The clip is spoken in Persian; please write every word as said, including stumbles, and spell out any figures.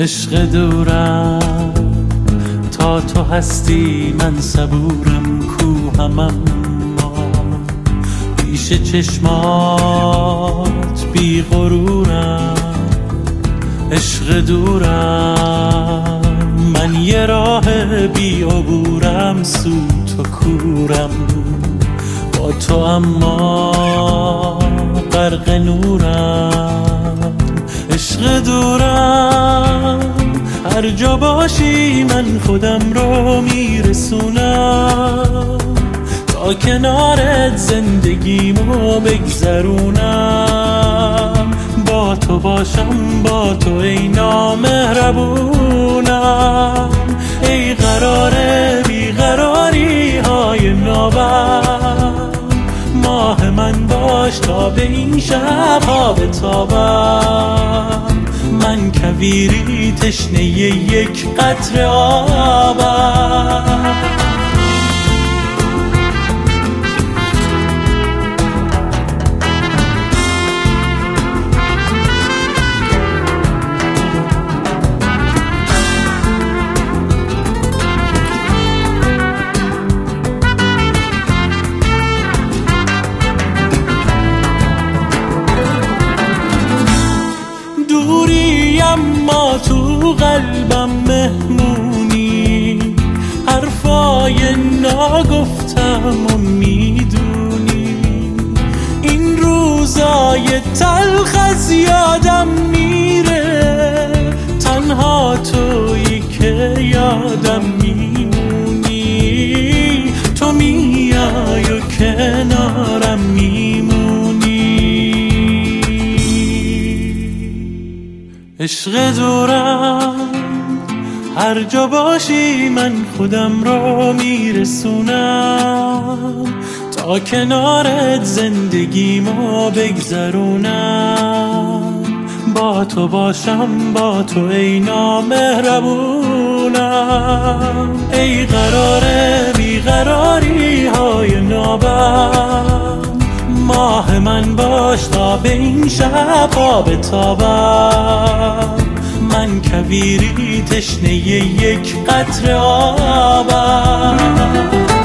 عشق دورم تا تو هستی من صبورم کوهم، اما پیش چشمات بی غرورم. عشق دورم من یه راه بی عبورم، سو تو کورم با تو اما غرق نورم. عشق دورم هر جا باشی من خودم رو میرسونم، تا کنارت زندگیمو بگذرونم. با تو باشم با تو ای نامهربونم، ای قرار بیقراری های نابم. ماه من باش تا به این شب ها بتابم، من کویری تشنه یک قطره آبم. اما تو قلبم مهمونی، حرفای ناگفتم و میدونی. این روزای تلخ از یادم میره، تنها تویی که یادم میمونی. تو میای و کنارم میمونی. عشق دورم هر جا باشی من خودم رو میرسونم، تا کنارت زندگیمو بگذرونم. با تو باشم با تو ای نامهربونم، ای قرار بیقراری های نابم. ماه من باش تا به این شب ها بتابم، من کویری تشنه یک قطره آبم.